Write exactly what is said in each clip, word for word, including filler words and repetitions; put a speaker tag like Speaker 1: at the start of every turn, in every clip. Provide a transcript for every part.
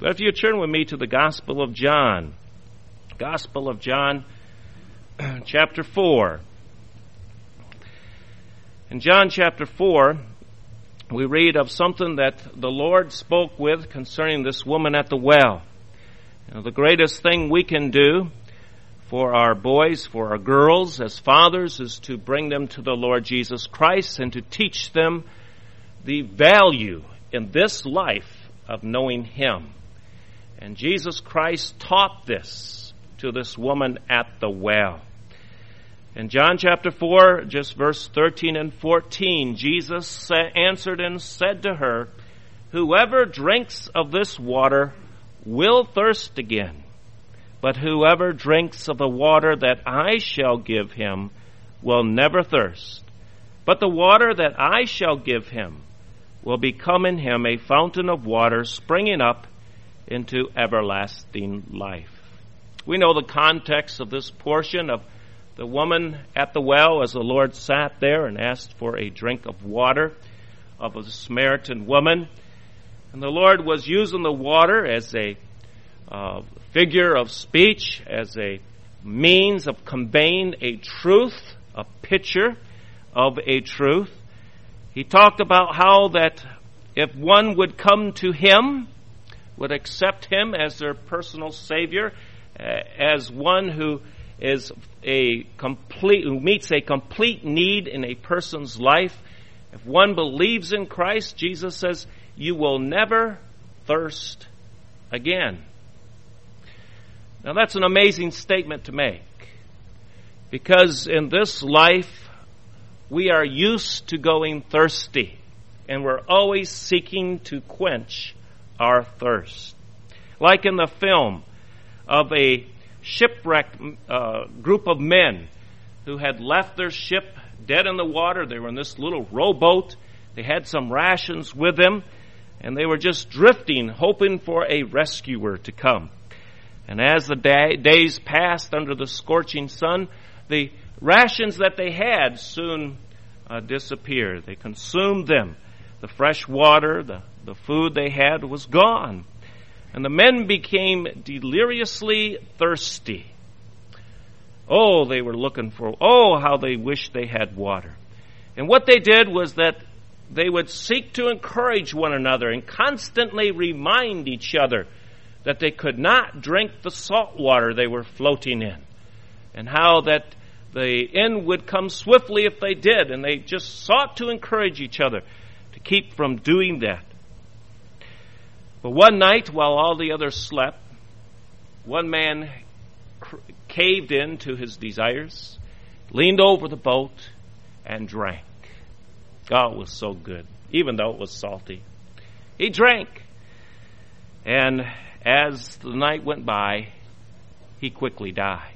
Speaker 1: But if you turn with me to the Gospel of John, Gospel of John, chapter four. In John chapter four, we read of something that the Lord spoke with concerning this woman at the well. You know, the greatest thing we can do for our boys, for our girls, as fathers, is to bring them to the Lord Jesus Christ and to teach them the value in this life of knowing Him. And Jesus Christ taught this to this woman at the well. In John chapter four, just verse thirteen and fourteen, Jesus answered and said to her, "Whoever drinks of this water will thirst again. But whoever drinks of the water that I shall give him will never thirst. But the water that I shall give him will become in him a fountain of water springing up into everlasting life." We know the context of this portion of the woman at the well as the Lord sat there and asked for a drink of water of a Samaritan woman. And the Lord was using the water as a uh, figure of speech, as a means of conveying a truth, a picture of a truth. He talked about how that if one would come to Him, would accept Him as their personal Savior, uh, as one who is a complete, who meets a complete need in a person's life. If one believes in Christ, Jesus says, you will never thirst again. Now that's an amazing statement to make, because in this life we are used to going thirsty, and we're always seeking to quench our thirst. Like in the film of a shipwrecked uh, group of men who had left their ship dead in the water. They were in this little rowboat. They had some rations with them, and they were just drifting, hoping for a rescuer to come. And as the day, days passed under the scorching sun, the rations that they had soon uh, disappeared. They consumed them. The fresh water, the, the food they had was gone. And the men became deliriously thirsty. Oh, they were looking for, oh, how they wished they had water. And what they did was that they would seek to encourage one another and constantly remind each other that they could not drink the salt water they were floating in, and how that the end would come swiftly if they did. And they just sought to encourage each other to keep from doing that. But one night, while all the others slept, one man cr- caved in to his desires, leaned over the boat, and drank. God was so good, even though it was salty. He drank. And as the night went by, he quickly died.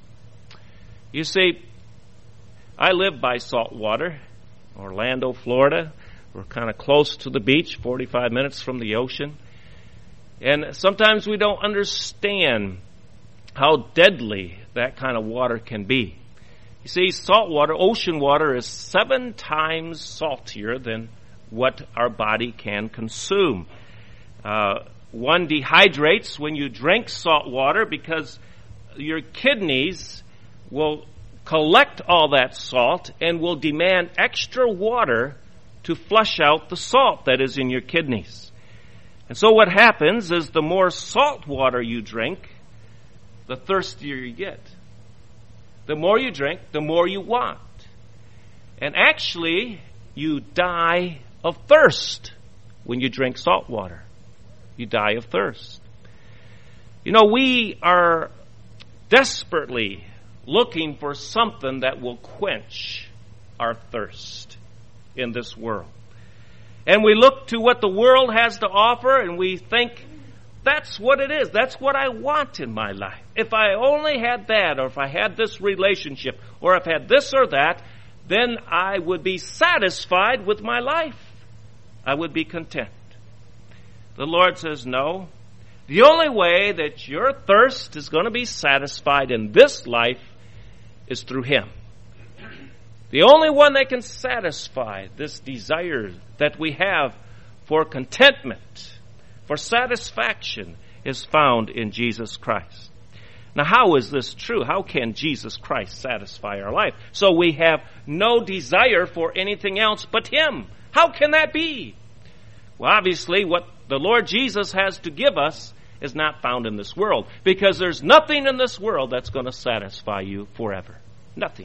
Speaker 1: You see, I live by salt water, Orlando, Florida. We're kind of close to the beach, forty-five minutes from the ocean. And sometimes we don't understand how deadly that kind of water can be. You see, salt water, ocean water, is seven times saltier than what our body can consume. Uh, one dehydrates when you drink salt water because your kidneys will collect all that salt and will demand extra water to flush out the salt that is in your kidneys. And so what happens is the more salt water you drink, the thirstier you get. The more you drink, the more you want. And actually, you die of thirst when you drink salt water. You die of thirst. You know, we are desperately looking for something that will quench our thirst in this world. And we look to what the world has to offer, and we think, that's what it is. That's what I want in my life. If I only had that, or if I had this relationship, or if I had this or that, then I would be satisfied with my life. I would be content. The Lord says, no. The only way that your thirst is going to be satisfied in this life is through Him. The only one that can satisfy this desire that we have for contentment, For satisfaction is found in Jesus Christ. Now, how is this true? How can Jesus Christ satisfy our life? So we have no desire for anything else but Him. How can that be? Well, obviously, what the Lord Jesus has to give us is not found in this world, because there's nothing in this world that's going to satisfy you forever. Nothing.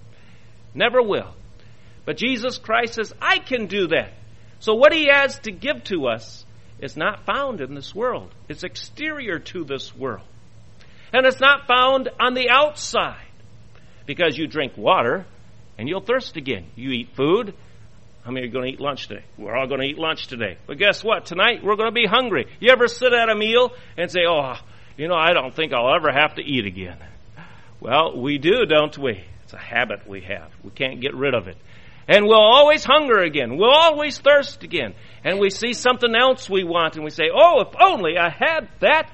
Speaker 1: Never will. But Jesus Christ says, I can do that. So what He has to give to us is not found in this world. It's exterior to this world. And it's not found on the outside. Because you drink water and you'll thirst again. You eat food. How many are going to eat lunch today? We're all going to eat lunch today. But guess what? Tonight we're going to be hungry. You ever sit at a meal and say, oh, you know, I don't think I'll ever have to eat again. Well, we do, don't we? It's a habit we have. We can't get rid of it. And we'll always hunger again. We'll always thirst again. And we see something else we want and we say, oh, if only I had that,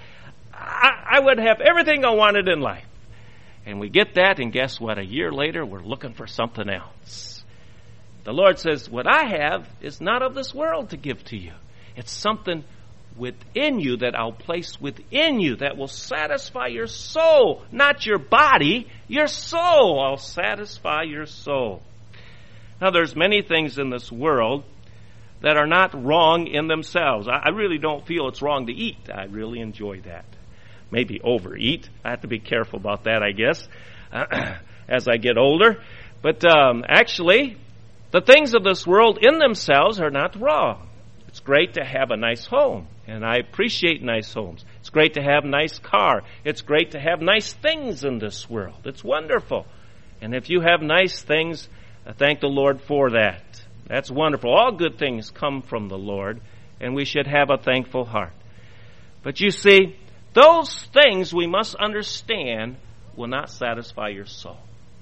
Speaker 1: I, I would have everything I wanted in life. And we get that, and guess what? A year later, we're looking for something else. The Lord says, what I have is not of this world to give to you. It's something within you that I'll place within you that will satisfy your soul, not your body, your soul. I'll satisfy your soul. Now, there's many things in this world that are not wrong in themselves. I really don't feel it's wrong to eat. I really enjoy that. Maybe overeat. I have to be careful about that, I guess, uh, as I get older. But um, actually, the things of this world in themselves are not wrong. It's great to have a nice home, and I appreciate nice homes. It's great to have a nice car. It's great to have nice things in this world. It's wonderful. And if you have nice things, I thank the Lord for that. That's wonderful. All good things come from the Lord, and we should have a thankful heart. But you see, those things we must understand will not satisfy your soul.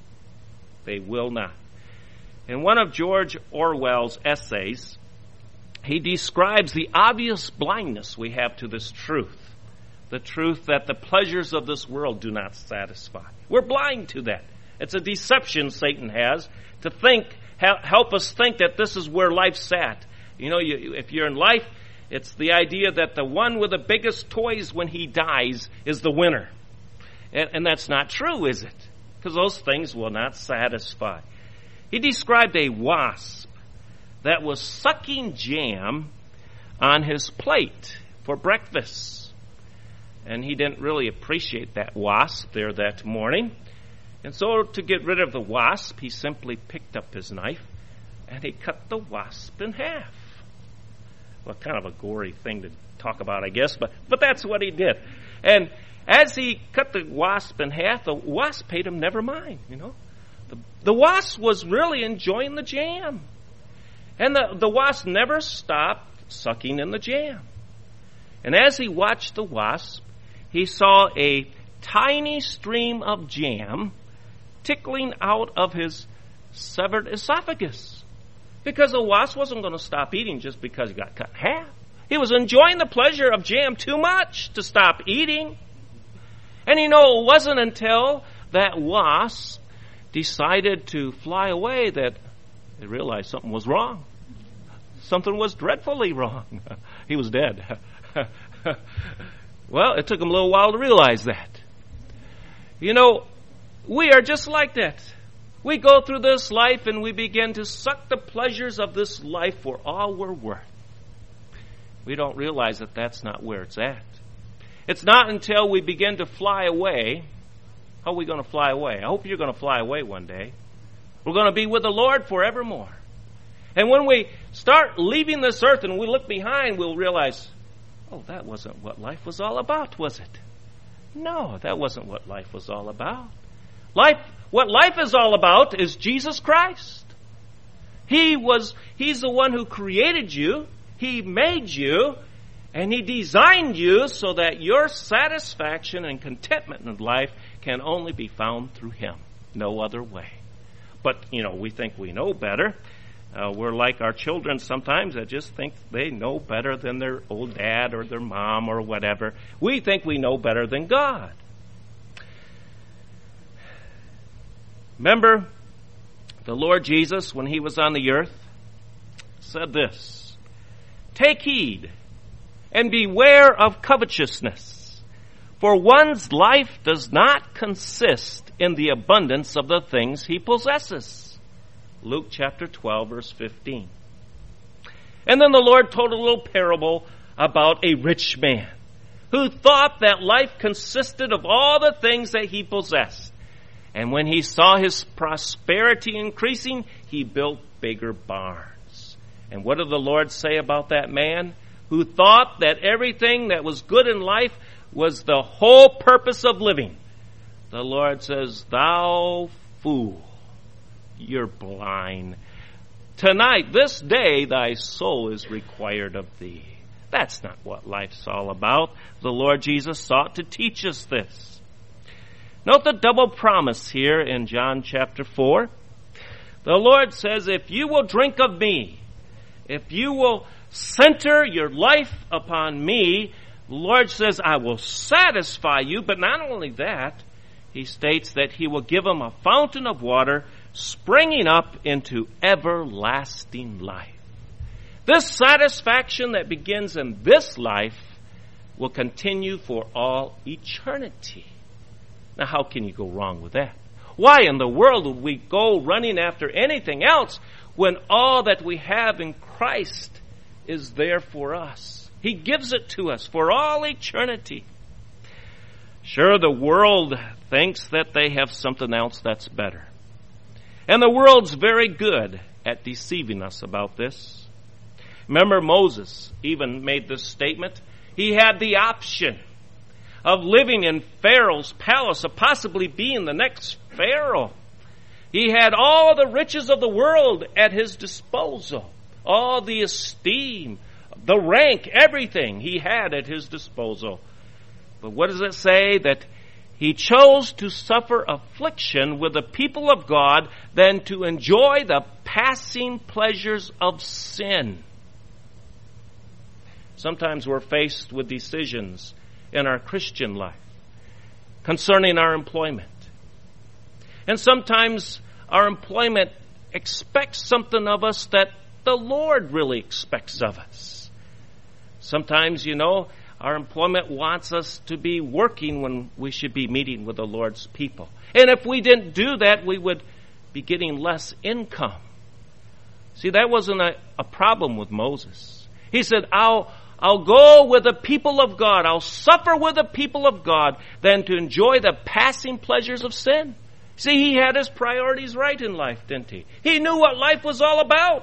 Speaker 1: They will not. In one of George Orwell's essays, he describes the obvious blindness we have to this truth. The truth that the pleasures of this world do not satisfy. We're blind to that. It's a deception Satan has to think, help us think that this is where life's at. You know, you, if you're in life, it's the idea that the one with the biggest toys when he dies is the winner. And, and that's not true, is it? Because those things will not satisfy. He described a wasp that was sucking jam on his plate for breakfast. And he didn't really appreciate that wasp there that morning. And so to get rid of the wasp, he simply picked up his knife and he cut the wasp in half. Well, kind of a gory thing to talk about, I guess, but, but that's what he did. And as he cut the wasp in half, the wasp paid him never mind, you know. The, the wasp was really enjoying the jam. And the, the wasp never stopped sucking in the jam. And as he watched the wasp, he saw a tiny stream of jam tickling out of his severed esophagus. Because the wasp wasn't going to stop eating just because he got cut in half. He was enjoying the pleasure of jam too much to stop eating. And you know, it wasn't until that wasp decided to fly away that they realized something was wrong. Something was dreadfully wrong. He was dead. Well, it took him a little while to realize that. You know, we are just like that. We go through this life and we begin to suck the pleasures of this life for all we're worth. We don't realize that that's not where it's at. It's not until we begin to fly away. How are we going to fly away? I hope you're going to fly away one day. We're going to be with the Lord forevermore. And when we start leaving this earth and we look behind, we'll realize, oh, that wasn't what life was all about, was it? No, that wasn't what life was all about. Life, what life is all about is Jesus Christ. He was, He's the one who created you. He made you. And He designed you so that your satisfaction and contentment in life can only be found through Him. No other way. But, you know, we think we know better. Uh, we're like our children sometimes that just think they know better than their old dad or their mom or whatever. We think we know better than God. Remember, the Lord Jesus, when He was on the earth, said this, "Take heed, And beware of covetousness, for one's life does not consist in the abundance of the things he possesses. Luke chapter twelve, verse fifteen. And then the Lord told a little parable about a rich man who thought that life consisted of all the things that he possessed. And when he saw his prosperity increasing, he built bigger barns. And what did the Lord say about that man who thought that everything that was good in life was the whole purpose of living? The Lord says, "Thou fool, you're blind. Tonight, this day, thy soul is required of thee." That's not what life's all about. The Lord Jesus sought to teach us this. Note the double promise here in John chapter four. The Lord says, if you will drink of me, if you will center your life upon me, the Lord says, I will satisfy you. But not only that, he states that he will give them a fountain of water springing up into everlasting life. This satisfaction that begins in this life will continue for all eternity. Now, how can you go wrong with that? Why in the world would we go running after anything else when all that we have in Christ is there for us? He gives it to us for all eternity. Sure, the world thinks that they have something else that's better. And the world's very good at deceiving us about this. Remember, Moses even made this statement. He had the option of living in Pharaoh's palace, of possibly being the next Pharaoh. He had all the riches of the world at his disposal. All the esteem, the rank, everything he had at his disposal. But what does it say? That he chose to suffer affliction with the people of God than to enjoy the passing pleasures of sin. Sometimes we're faced with decisions in our Christian life concerning our employment. And sometimes our employment expects something of us that the Lord really expects of us. Sometimes, you know, our employment wants us to be working when we should be meeting with the Lord's people. And if we didn't do that, we would be getting less income. See, that wasn't a, a problem with Moses. He said, I'll I'll go with the people of God. I'll suffer with the people of God than to enjoy the passing pleasures of sin. See, he had his priorities right in life, didn't he? He knew what life was all about.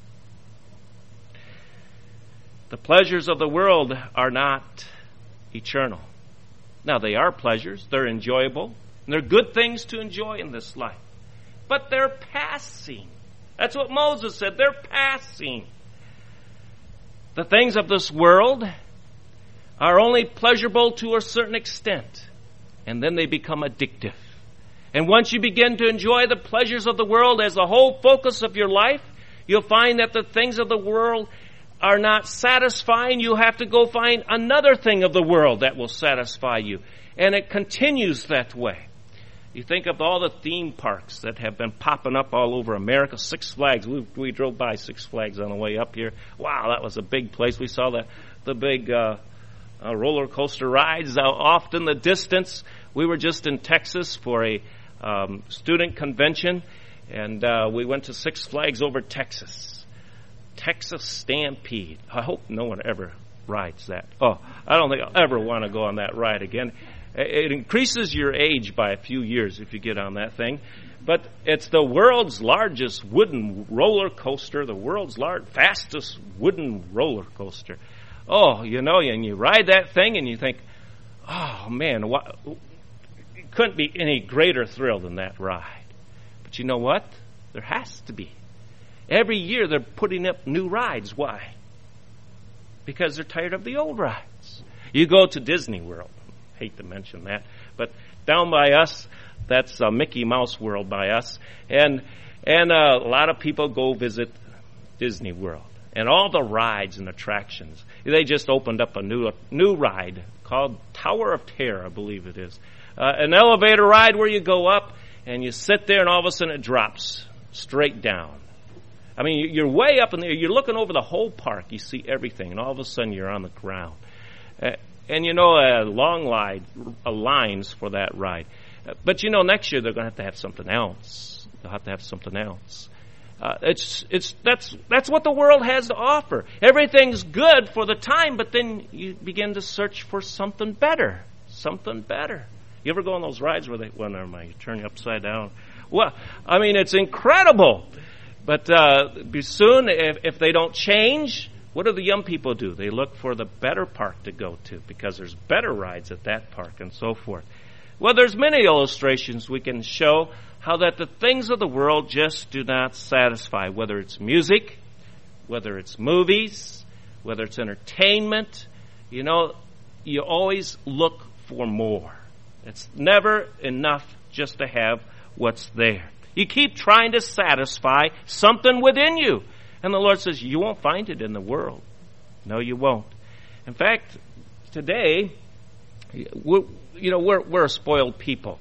Speaker 1: The pleasures of the world are not eternal. Now, they are pleasures. They're enjoyable. And they're good things to enjoy in this life. But they're passing. That's what Moses said. They're passing. The things of this world are only pleasurable to a certain extent, and then they become addictive. And once you begin to enjoy the pleasures of the world as the whole focus of your life, you'll find that the things of the world are not satisfying. You have to go find another thing of the world that will satisfy you. And it continues that way. You think of all the theme parks that have been popping up all over America. Six Flags. We, we drove by Six Flags on the way up here. Wow, that was a big place. We saw the, the big uh, uh, roller coaster rides out off in the distance. We were just in Texas for a um, student convention, and uh, we went to Six Flags over Texas. Texas Stampede. I hope no one ever rides that. Oh, I don't think I'll ever want to go on that ride again. It increases your age by a few years if you get on that thing. But it's the world's largest wooden roller coaster, the world's large, fastest wooden roller coaster. Oh, you know, and you ride that thing and you think, oh, man, what, it couldn't be any greater thrill than that ride. But you know what? There has to be. Every year they're putting up new rides. Why? Because they're tired of the old rides. You go to Disney World. Hate to mention that, but down by us, that's uh, Mickey Mouse World by us, and and uh, a lot of people go visit Disney World, and all the rides and attractions. They just opened up a new new ride called Tower of Terror, I believe it is, uh, an elevator ride where you go up and you sit there, and all of a sudden it drops straight down. I mean, you're way up in the air. You're looking over the whole park. You see everything, and all of a sudden you're on the ground. Uh, and you know, a long line, a lines for that ride. Uh, but you know, next year they're going to have to have something else. They'll have to have something else. Uh, it's it's that's that's what the world has to offer. Everything's good for the time, but then you begin to search for something better, something better. You ever go on those rides where they, well, never mind, you turn you upside down? Well, I mean, it's incredible. But uh, soon, if, if they don't change, what do the young people do? They look for the better park to go to because there's better rides at that park and so forth. Well, there's many illustrations we can show how that the things of the world just do not satisfy, whether it's music, whether it's movies, whether it's entertainment. You know, you always look for more. It's never enough just to have what's there. You keep trying to satisfy something within you. And the Lord says, you won't find it in the world. No, you won't. In fact, today, we're, you know, we're, we're a spoiled people.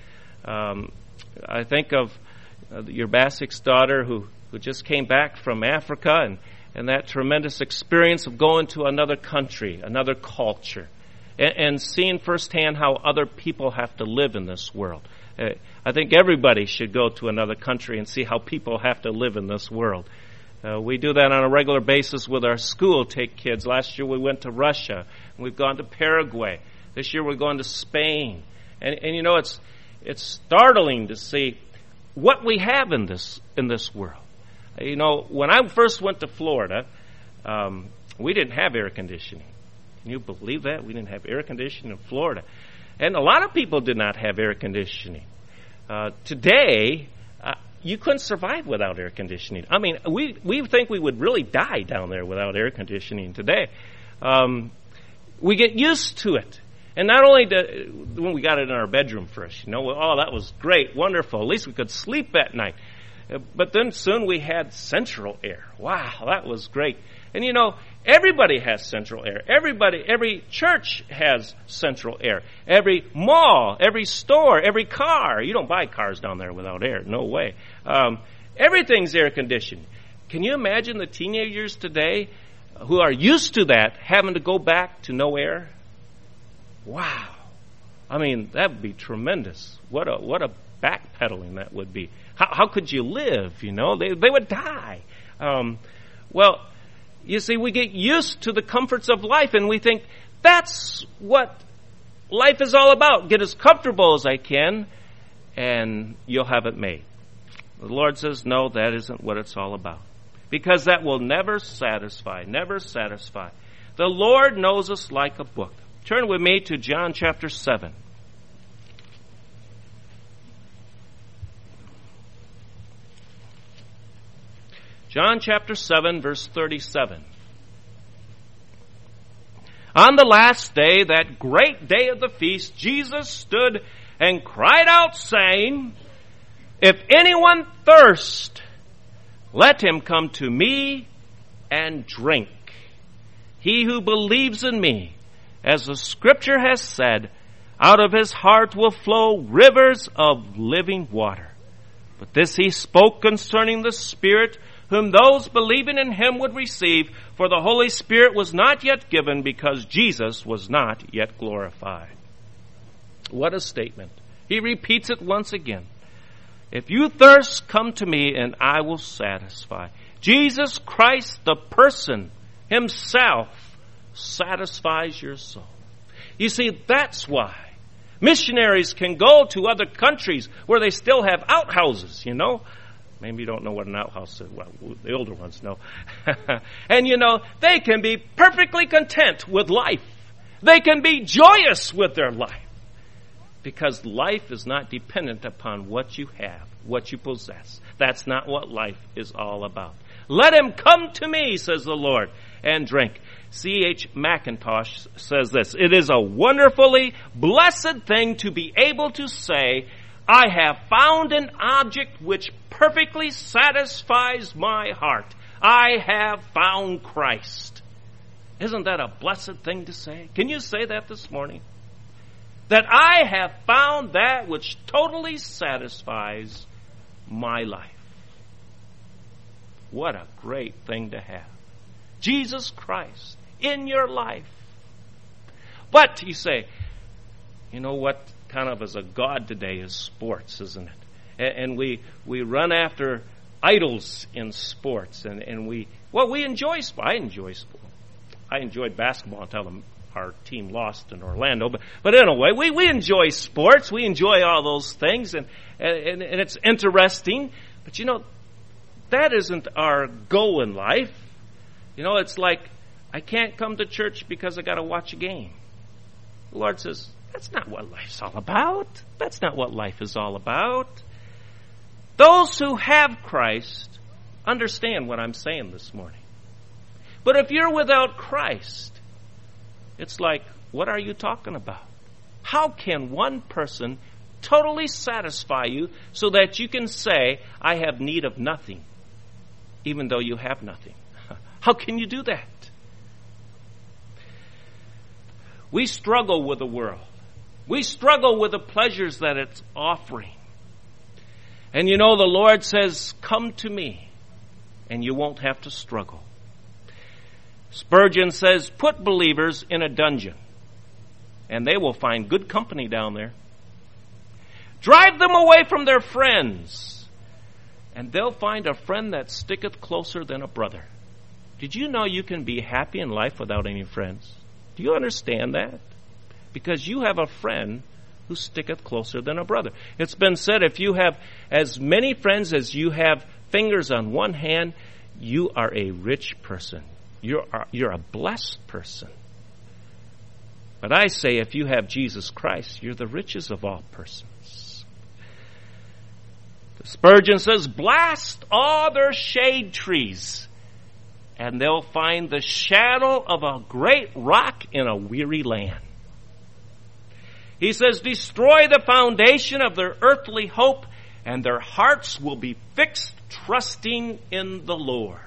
Speaker 1: Um, I think of uh, your Basik's daughter who, who just came back from Africa and, and that tremendous experience of going to another country, another culture, and, and seeing firsthand how other people have to live in this world. Uh, I think everybody should go to another country and see how people have to live in this world. Uh, we do that on a regular basis with our school, take kids. Last year we went to Russia. And we've gone to Paraguay. This year we're going to Spain. And, and you know, it's it's startling to see what we have in this in this world. You know, when I first went to Florida, um, we didn't have air conditioning. Can you believe that? We didn't have air conditioning in Florida. And a lot of people did not have air conditioning. Uh, today, uh, you couldn't survive without air conditioning. I mean, we, we think we would really die down there without air conditioning today. Um, we get used to it. And not only do, when we got it in our bedroom first, you know, oh, that was great, wonderful. At least we could sleep at night. Uh, but then soon we had central air. Wow, that was great. And you know, everybody has central air. Everybody, every church has central air. Every mall, every store, every car. You don't buy cars down there without air. No way. Um, everything's air conditioned. Can you imagine the teenagers today who are used to that having to go back to no air? Wow. I mean, that would be tremendous. What a what a backpedaling that would be. How, how could you live? You know, they they would die. Um, well. You see, we get used to the comforts of life, and we think, that's what life is all about. Get as comfortable as I can, and you'll have it made. The Lord says, no, that isn't what it's all about. Because that will never satisfy, never satisfy. The Lord knows us like a book. Turn with me to John chapter seven. John chapter seven, verse thirty-seven. On the last day, that great day of the feast, Jesus stood and cried out, saying, if anyone thirst, let him come to me and drink. He who believes in me, as the Scripture has said, out of his heart will flow rivers of living water. But this he spoke concerning the Spirit, whom those believing in him would receive, for the Holy Spirit was not yet given because Jesus was not yet glorified. What a statement. He repeats it once again. If you thirst, come to me and I will satisfy. Jesus Christ, the person himself, satisfies your soul. You see, that's why missionaries can go to other countries where they still have outhouses, you know. Maybe you don't know what an outhouse is. Well, the older ones know. And, you know, they can be perfectly content with life. They can be joyous with their life. Because life is not dependent upon what you have, what you possess. That's not what life is all about. Let him come to me, says the Lord, and drink. C H Mackintosh says this, it is a wonderfully blessed thing to be able to say, I have found an object which perfectly satisfies my heart. I have found Christ. Isn't that a blessed thing to say? Can you say that this morning? That I have found that which totally satisfies my life. What a great thing to have. Jesus Christ in your life. But, you say, you know what kind of is a god today is sports, isn't it? And we we run after idols in sports. And, and we, well, we enjoy sport. I enjoy sport. I enjoyed basketball until the, our team lost in Orlando. But, but anyway, we, we enjoy sports. We enjoy all those things. And, and, and it's interesting. But, you know, that isn't our goal in life. You know, it's like, I can't come to church because I got to watch a game. The Lord says, that's not what life's all about. That's not what life is all about. Those who have Christ understand what I'm saying this morning. But if you're without Christ, it's like, what are you talking about? How can one person totally satisfy you so that you can say, I have need of nothing, even though you have nothing? How can you do that? We struggle with the world. We struggle with the pleasures that it's offering. And you know, the Lord says, come to me, and you won't have to struggle. Spurgeon says, put believers in a dungeon, and they will find good company down there. Drive them away from their friends, and they'll find a friend that sticketh closer than a brother. Did you know you can be happy in life without any friends? Do you understand that? Because you have a friend who sticketh closer than a brother. It's been said, if you have as many friends as you have fingers on one hand, you are a rich person. You're, you're a blessed person. But I say, if you have Jesus Christ, you're the richest of all persons. Spurgeon says, blast all their shade trees, and they'll find the shadow of a great rock in a weary land. He says, destroy the foundation of their earthly hope, and their hearts will be fixed, trusting in the Lord.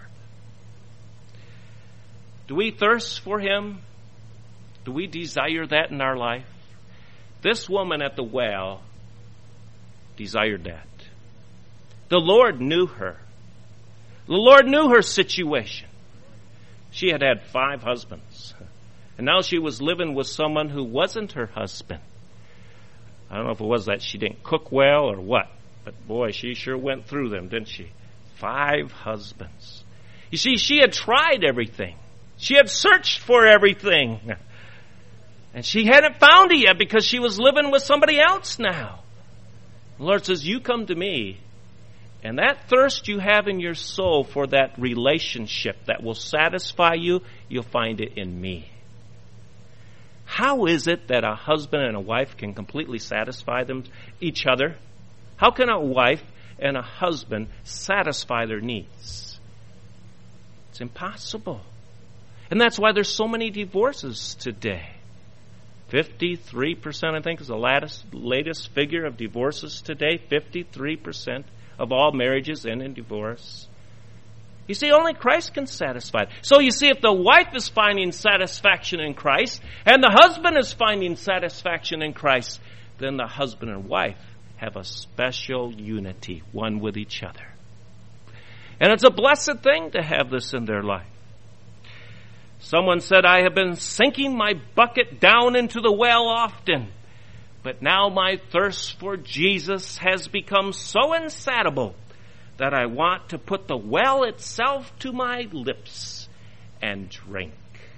Speaker 1: Do we thirst for Him? Do we desire that in our life? This woman at the well desired that. The Lord knew her. The Lord knew her situation. She had had five husbands, and now she was living with someone who wasn't her husband. I don't know if it was that she didn't cook well or what, but boy, she sure went through them, didn't she? Five husbands. You see, she had tried everything. She had searched for everything. And she hadn't found it yet because she was living with somebody else now. The Lord says, you come to me, and that thirst you have in your soul for that relationship that will satisfy you, you'll find it in me. How is it that a husband and a wife can completely satisfy them, each other? How can a wife and a husband satisfy their needs? It's impossible. And that's why there's so many divorces today. fifty-three percent, I think, is the latest, latest figure of divorces today. fifty-three percent of all marriages end in divorce. You see, only Christ can satisfy it. So you see, if the wife is finding satisfaction in Christ, and the husband is finding satisfaction in Christ, then the husband and wife have a special unity, one with each other. And it's a blessed thing to have this in their life. Someone said, I have been sinking my bucket down into the well often, but now my thirst for Jesus has become so insatiable that I want to put the well itself to my lips and drink.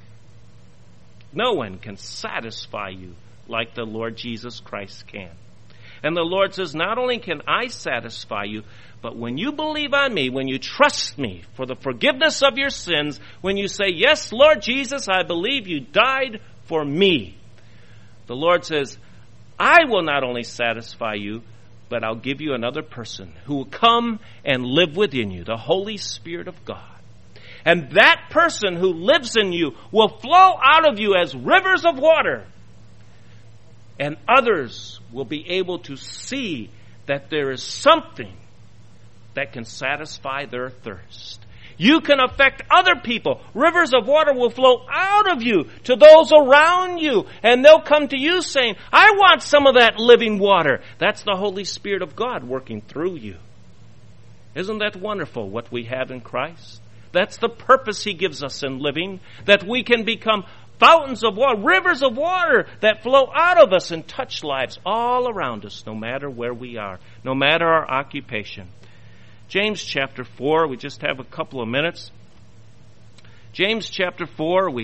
Speaker 1: No one can satisfy you like the Lord Jesus Christ can. And the Lord says, not only can I satisfy you, but when you believe on me, when you trust me for the forgiveness of your sins, when you say, yes, Lord Jesus, I believe you died for me, the Lord says, I will not only satisfy you, but I'll give you another person who will come and live within you, the Holy Spirit of God. And that person who lives in you will flow out of you as rivers of water. And others will be able to see that there is something that can satisfy their thirst. You can affect other people. Rivers of water will flow out of you to those around you, and they'll come to you saying, I want some of that living water. That's the Holy Spirit of God working through you. Isn't that wonderful, what we have in Christ? That's the purpose He gives us in living, that we can become fountains of water, rivers of water that flow out of us and touch lives all around us, no matter where we are, no matter our occupation. James chapter four, we just have a couple of minutes. James chapter four, we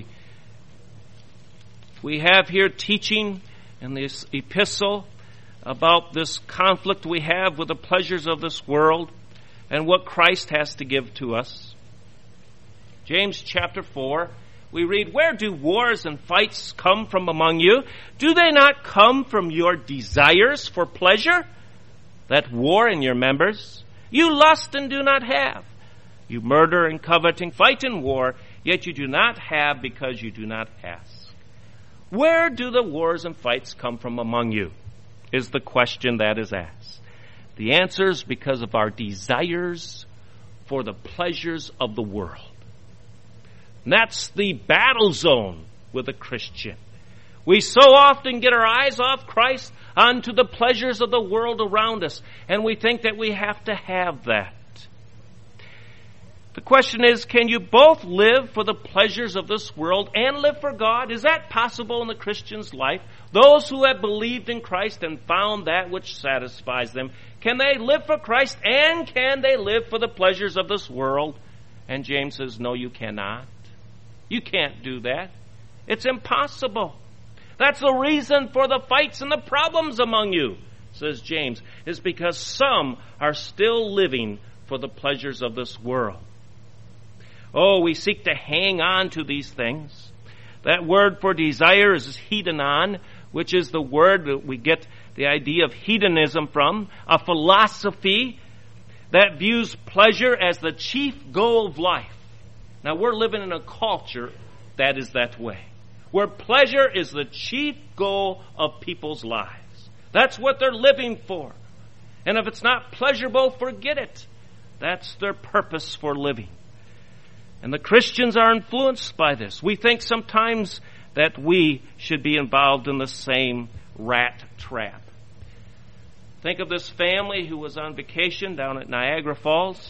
Speaker 1: we have here teaching in this epistle about this conflict we have with the pleasures of this world and what Christ has to give to us. James chapter four, we read, "Where do wars and fights come from among you? Do they not come from your desires for pleasure that war in your members? You lust and do not have. You murder and coveting, fight in war, yet you do not have because you do not ask. Where do the wars and fights come from among you?" is the question that is asked. The answer is because of our desires for the pleasures of the world. And that's the battle zone with a Christian. We so often get our eyes off Christ onto the pleasures of the world around us, and we think that we have to have that. The question is, can you both live for the pleasures of this world and live for God? Is that possible in the Christian's life? Those who have believed in Christ and found that which satisfies them, can they live for Christ and can they live for the pleasures of this world? And James says, no, you cannot. You can't do that. It's impossible. That's the reason for the fights and the problems among you, says James, is because some are still living for the pleasures of this world. Oh, we seek to hang on to these things. That word for desire is hedonon, which is the word that we get the idea of hedonism from, a philosophy that views pleasure as the chief goal of life. Now, we're living in a culture that is that way, where pleasure is the chief goal of people's lives. That's what they're living for. And if it's not pleasurable, forget it. That's their purpose for living. And the Christians are influenced by this. We think sometimes that we should be involved in the same rat trap. Think of this family who was on vacation down at Niagara Falls.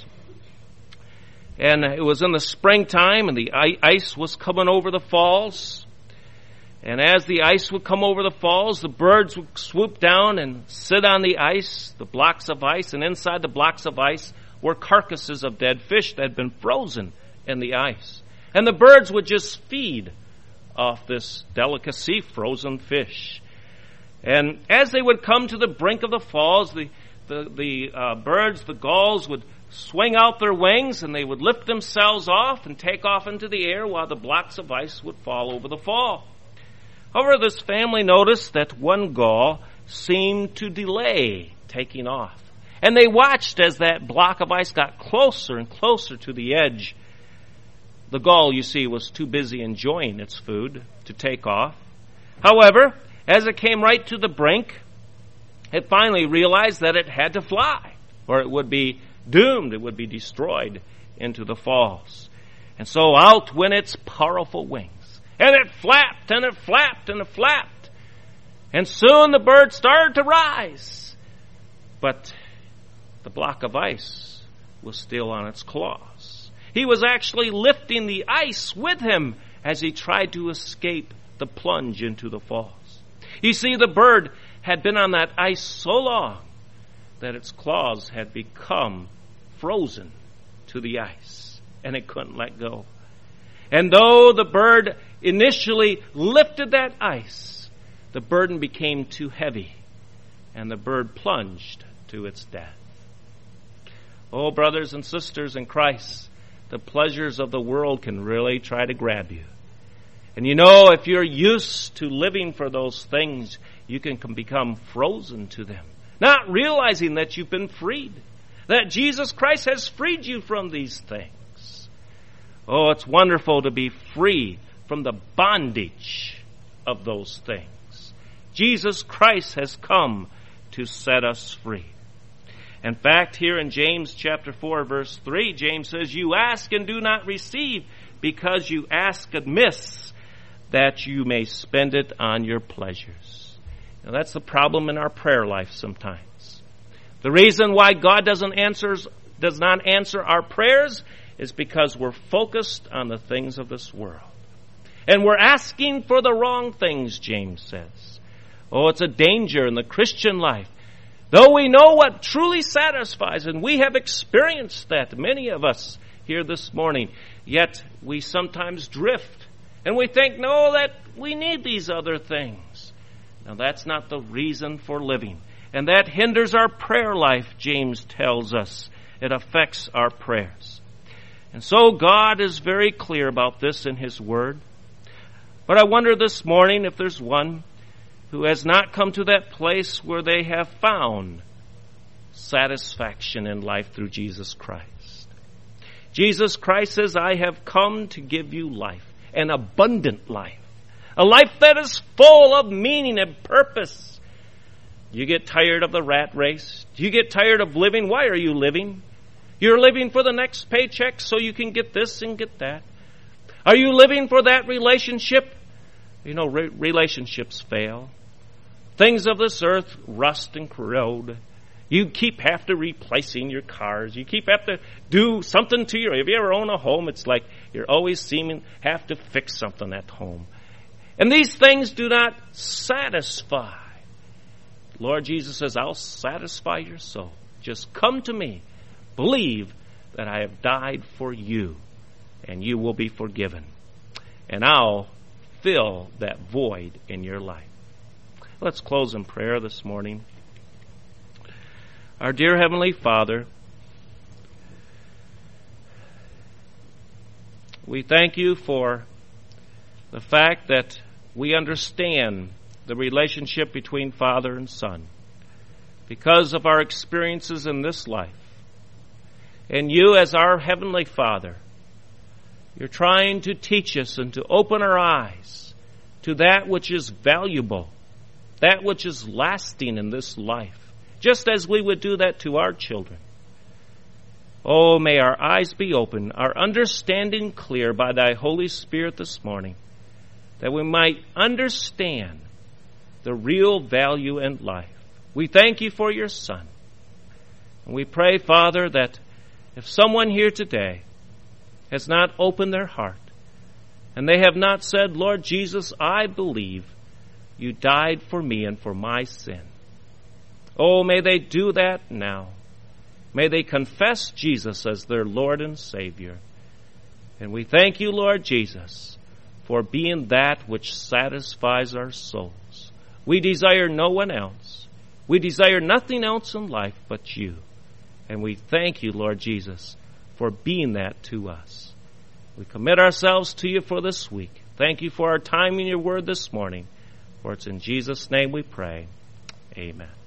Speaker 1: And it was in the springtime, and the ice was coming over the falls. And as the ice would come over the falls, the birds would swoop down and sit on the ice, the blocks of ice. And inside the blocks of ice were carcasses of dead fish that had been frozen in the ice. And the birds would just feed off this delicacy, frozen fish. And as they would come to the brink of the falls, the, the, the uh, birds, the gulls, would swing out their wings and they would lift themselves off and take off into the air while the blocks of ice would fall over the fall. However, this family noticed that one gull seemed to delay taking off. And they watched as that block of ice got closer and closer to the edge. The gull, you see, was too busy enjoying its food to take off. However, as it came right to the brink, it finally realized that it had to fly, or it would be doomed, it would be destroyed into the falls. And so out went its powerful wings. And it flapped, and it flapped, and it flapped. And soon the bird started to rise. But the block of ice was still on its claws. He was actually lifting the ice with him as he tried to escape the plunge into the falls. You see, the bird had been on that ice so long that its claws had become frozen to the ice, and it couldn't let go. And though the bird initially lifted that ice, the burden became too heavy, and the bird plunged to its death. Oh, brothers and sisters in Christ, the pleasures of the world can really try to grab you. And you know, if you're used to living for those things, you can become frozen to them, not realizing that you've been freed, that Jesus Christ has freed you from these things. Oh, it's wonderful to be free from the bondage of those things. Jesus Christ has come to set us free. In fact, here in James chapter four, verse three, James says, "You ask and do not receive, because you ask amiss, that you may spend it on your pleasures." Now, that's the problem in our prayer life sometimes. The reason why God doesn't answer does not answer our prayers is because we're focused on the things of this world. And we're asking for the wrong things, James says. Oh, it's a danger in the Christian life. Though we know what truly satisfies, and we have experienced that, many of us here this morning, yet we sometimes drift. And we think, no, that we need these other things. Now, that's not the reason for living. And that hinders our prayer life, James tells us. It affects our prayers. And so God is very clear about this in His Word. But I wonder this morning if there's one who has not come to that place where they have found satisfaction in life through Jesus Christ. Jesus Christ says, I have come to give you life, an abundant life, a life that is full of meaning and purpose. You get tired of the rat race? Do you get tired of living? Why are you living? You're living for the next paycheck so you can get this and get that. Are you living for that relationship? You know, re- relationships fail. Things of this earth rust and corrode. You keep after replacing your cars. You keep have to do something to your... If you ever own a home, it's like you're always seeming have to fix something at home. And these things do not satisfy. Lord Jesus says, I'll satisfy your soul. Just come to me. Believe that I have died for you, and you will be forgiven. And I'll fill that void in your life. Let's close in prayer this morning. Our dear Heavenly Father, we thank you for the fact that we understand the relationship between Father and Son because of our experiences in this life. And you, as our Heavenly Father, you're trying to teach us and to open our eyes to that which is valuable, that which is lasting in this life, just as we would do that to our children. Oh, may our eyes be open, our understanding clear by thy Holy Spirit this morning, that we might understand the real value in life. We thank you for your Son. And we pray, Father, that if someone here today has not opened their heart, and they have not said, Lord Jesus, I believe you died for me and for my sin. Oh, may they do that now. May they confess Jesus as their Lord and Savior. And we thank you, Lord Jesus, for being that which satisfies our souls. We desire no one else. We desire nothing else in life but you. And we thank you, Lord Jesus, for being that to us. We commit ourselves to you for this week. Thank you for our time in your word this morning. For it's in Jesus' name we pray. Amen.